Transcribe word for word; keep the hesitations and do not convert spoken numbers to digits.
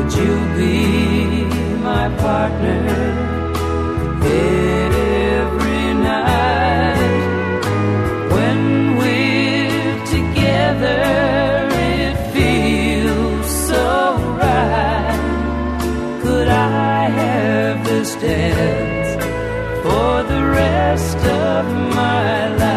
Would you be my partner every night? When we're together, it feels so right. Could I have this dance for the rest of my life?